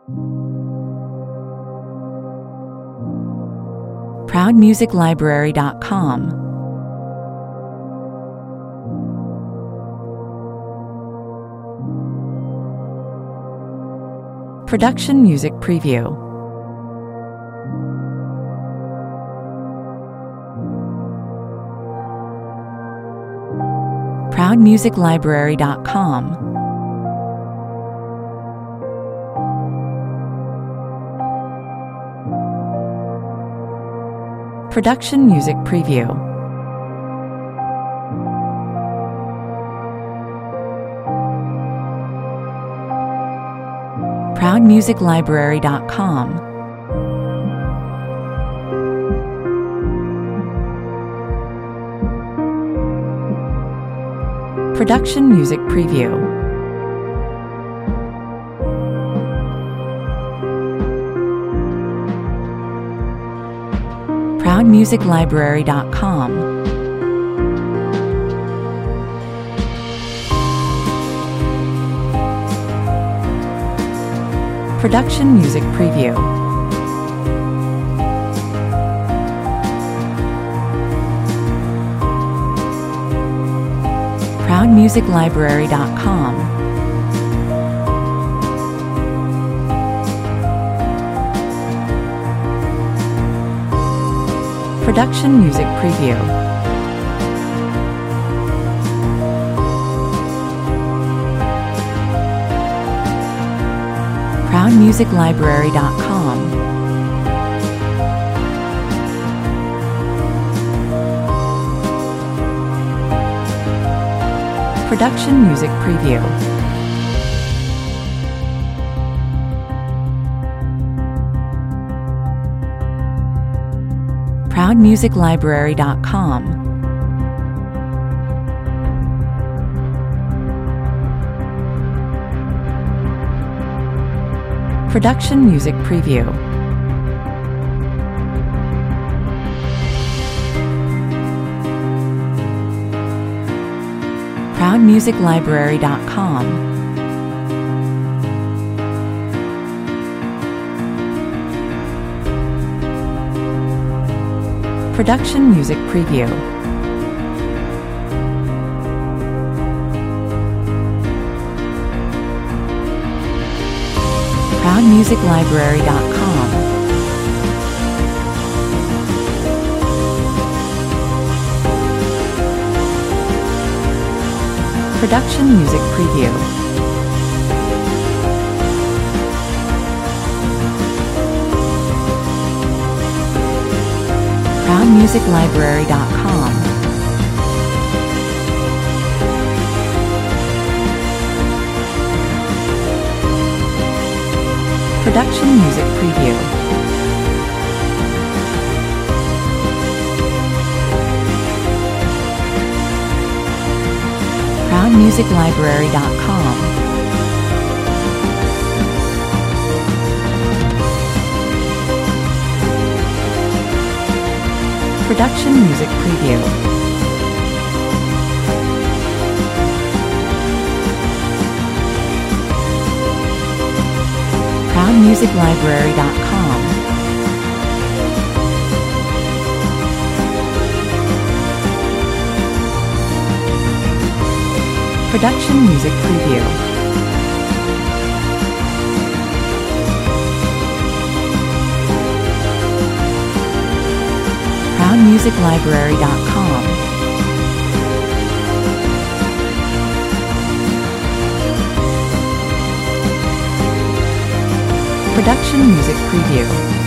ProudMusicLibrary.com. Production Music Preview. ProudMusicLibrary.com. Production Music Preview. ProudMusicLibrary.com. Production Music Preview. ProudMusicLibrary.com. Production Music Preview. ProudMusicLibrary.com. Production Music Preview. ProudMusicLibrary.com. Production Music Preview. ProudMusicLibrary.com. Production Music Preview. ProudMusicLibrary.com. Production Music Preview. ProudMusicLibrary.com. Production Music Preview. ProudMusicLibrary.com. Production Music Preview. ProudMusicLibrary.com. Production Music Preview. ProudMusicLibrary.com. Production Music Preview. ProudMusicLibrary.com. Production Music Preview.